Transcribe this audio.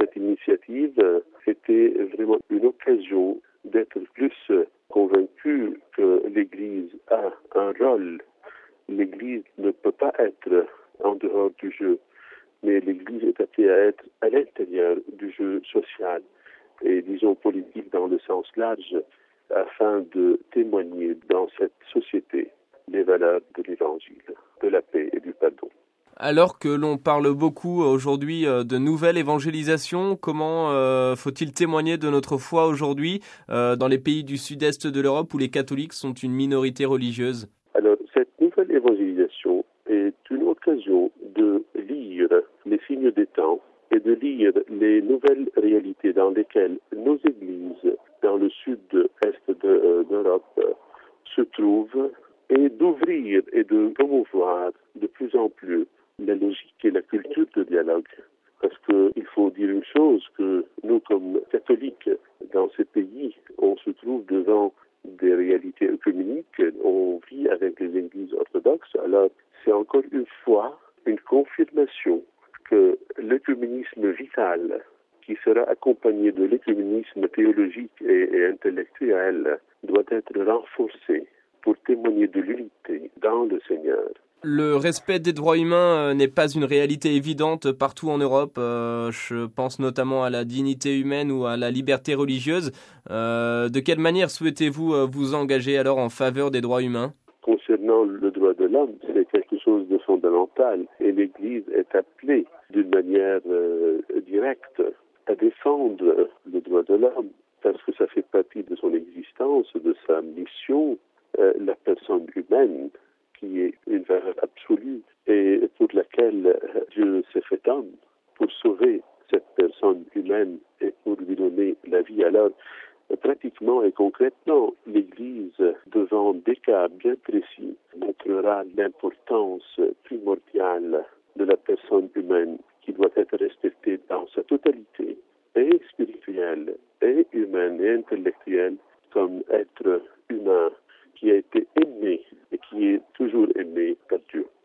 cette initiative était vraiment une occasion d'être plus convaincu que l'Église a un rôle. L'Église ne peut pas être en dehors du jeu, mais l'Église est appelée à être à l'intérieur du jeu social et, disons, politique dans le sens large, afin de témoigner dans cette société les valeurs de l'Évangile, de la paix et du pardon. Alors que l'on parle beaucoup aujourd'hui de nouvelle évangélisation, comment faut-il témoigner de notre foi aujourd'hui dans les pays du sud-est de l'Europe où les catholiques sont une minorité religieuse? Alors, cette nouvelle évangélisation est une occasion de lire les signes des temps et de lire les nouvelles réalités dans lesquelles nos églises dans le sud-est d'Europe se trouvent et d'ouvrir et de promouvoir de plus en plus la logique et la culture de dialogue. Parce qu'il faut dire une chose, que nous, comme catholiques dans ces pays, on se trouve devant des réalités œcuméniques, on vit avec les églises orthodoxes, alors c'est encore une fois une confirmation que l'œcuménisme vital, qui sera accompagné de l'œcuménisme théologique et intellectuel, doit être renforcé pour témoigner de l'unité dans le Seigneur. Le respect des droits humains n'est pas une réalité évidente partout en Europe. Je pense notamment à la dignité humaine ou à la liberté religieuse. De quelle manière souhaitez-vous vous engager alors en faveur des droits humains? Concernant le droit de l'homme, c'est quelque chose de fondamental et l'Église est appelée d'une manière directe à défendre le droit de l'homme parce que ça fait partie de son existence, de sa mission, la personne humaine qui est une valeur absolue et pour laquelle Dieu s'est fait homme pour sauver cette personne humaine et pour lui donner la vie. Alors, pratiquement et concrètement, l'Église, devant des cas bien précis, montrera l'importance primordiale de la personne humaine qui doit être respectée dans sa totalité, et spirituelle, et humaine, et intellectuelle, comme être humain qui a été aimé et qui est toujours aimé par Dieu.